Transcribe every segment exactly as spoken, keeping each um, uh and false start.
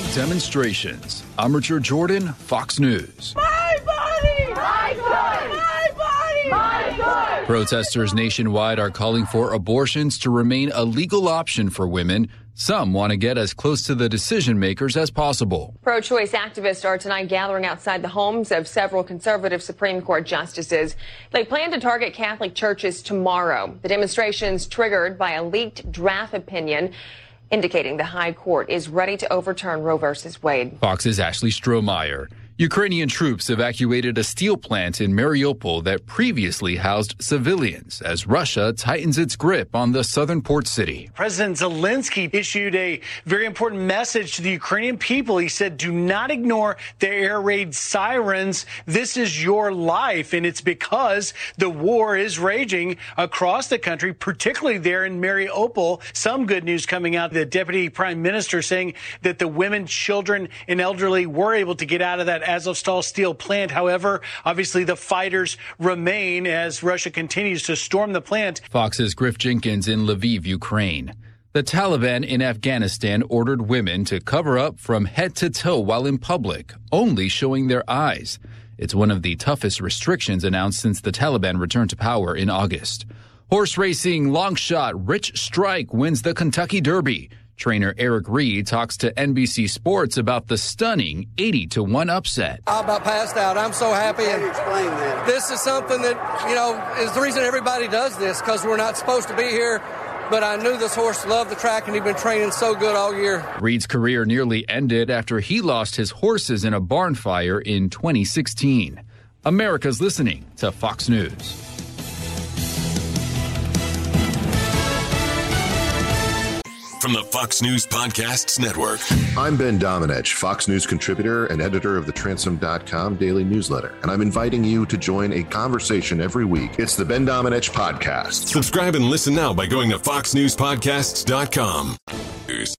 demonstrations. I'm Richard Jordan, Fox News. My body! My choice! My body! My choice! Protesters nationwide are calling for abortions to remain a legal option for women. Some want to get as close to the decision makers as possible. Pro-choice activists are tonight gathering outside the homes of several conservative Supreme Court justices. They plan to target Catholic churches tomorrow. The demonstration's triggered by a leaked draft opinion indicating the High Court is ready to overturn Roe versus Wade. Fox's Ashley Strohmeyer. Ukrainian troops evacuated a steel plant in Mariupol that previously housed civilians as Russia tightens its grip on the southern port city. President Zelensky issued a very important message to the Ukrainian people. He said, do not ignore the air raid sirens. This is your life. And it's because the war is raging across the country, particularly there in Mariupol. Some good news coming out. The deputy prime minister saying that the women, children, and elderly were able to get out of that Azovstal steel plant. However, obviously the fighters remain as Russia continues to storm the plant. Fox's Griff Jenkins in Lviv, Ukraine. The Taliban in Afghanistan ordered women to cover up from head to toe while in public, only showing their eyes. It's one of the toughest restrictions announced since the Taliban returned to power in August. Horse racing long shot Rich Strike wins the Kentucky Derby. Trainer Eric Reed talks to N B C Sports about the stunning eighty to one upset. I about passed out. I'm so happy. How do you explain that? This is something that, you know, is the reason everybody does this, because we're not supposed to be here. But I knew this horse loved the track, and he'd been training so good all year. Reed's career nearly ended after he lost his horses in a barn fire in twenty sixteen. America's listening to Fox News. From the Fox News Podcasts Network. I'm Ben Domenech, Fox News contributor and editor of the Transom dot com daily newsletter, and I'm inviting you to join a conversation every week. It's the Ben Domenech Podcast. Subscribe and listen now by going to fox news podcasts dot com. News.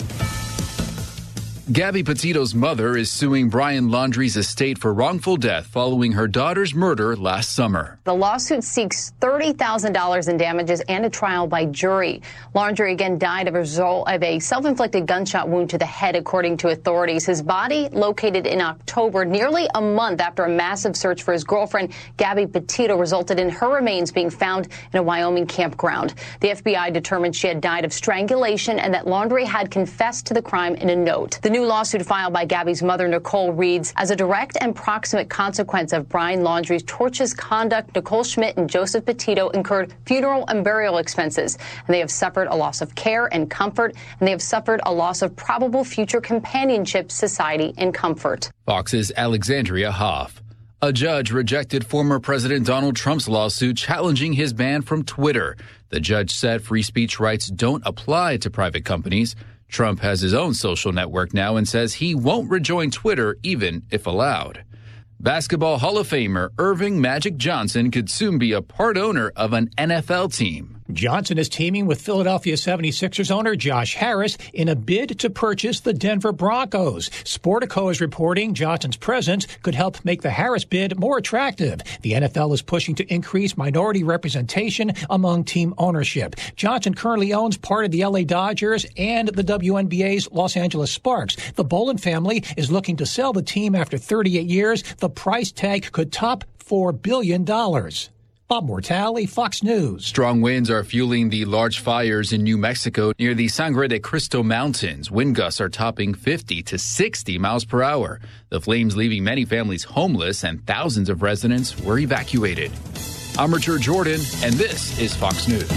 Gabby Petito's mother is suing Brian Laundrie's estate for wrongful death following her daughter's murder last summer. The lawsuit seeks thirty thousand dollars in damages and a trial by jury. Laundrie again died as a result of a self-inflicted gunshot wound to the head, according to authorities. His body located in October, nearly a month after a massive search for his girlfriend, Gabby Petito, resulted in her remains being found in a Wyoming campground. The F B I determined she had died of strangulation and that Laundrie had confessed to the crime in a note. The new lawsuit filed by Gabby's mother, Nicole, reads, as a direct and proximate consequence of Brian Laundrie's tortious conduct, Nicole Schmidt and Joseph Petito incurred funeral and burial expenses, and they have suffered a loss of care and comfort, and they have suffered a loss of probable future companionship, society, and comfort. Fox's Alexandria Hoff. A judge rejected former President Donald Trump's lawsuit challenging his ban from Twitter. The judge said free speech rights don't apply to private companies. Trump has his own social network now and says he won't rejoin Twitter even if allowed. Basketball Hall of Famer Irving Magic Johnson could soon be a part owner of an N F L team. Johnson is teaming with Philadelphia seventy-sixers owner Josh Harris in a bid to purchase the Denver Broncos. Sportico is reporting Johnson's presence could help make the Harris bid more attractive. The N F L is pushing to increase minority representation among team ownership. Johnson currently owns part of the L A Dodgers and the W N B A's Los Angeles Sparks. The Bolin family is looking to sell the team after thirty-eight years. The price tag could top four billion dollars. Bob Mortale, Fox News. Strong winds are fueling the large fires in New Mexico near the Sangre de Cristo Mountains. Wind gusts are topping fifty to sixty miles per hour. The flames leaving many families homeless and thousands of residents were evacuated. I'm Richard Jordan, and this is Fox News.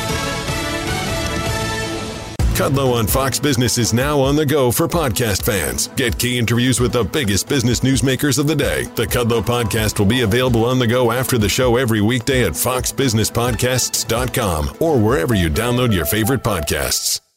Kudlow on Fox Business is now on the go for podcast fans. Get key interviews with the biggest business newsmakers of the day. The Kudlow Podcast will be available on the go after the show every weekday at fox business podcasts dot com or wherever you download your favorite podcasts.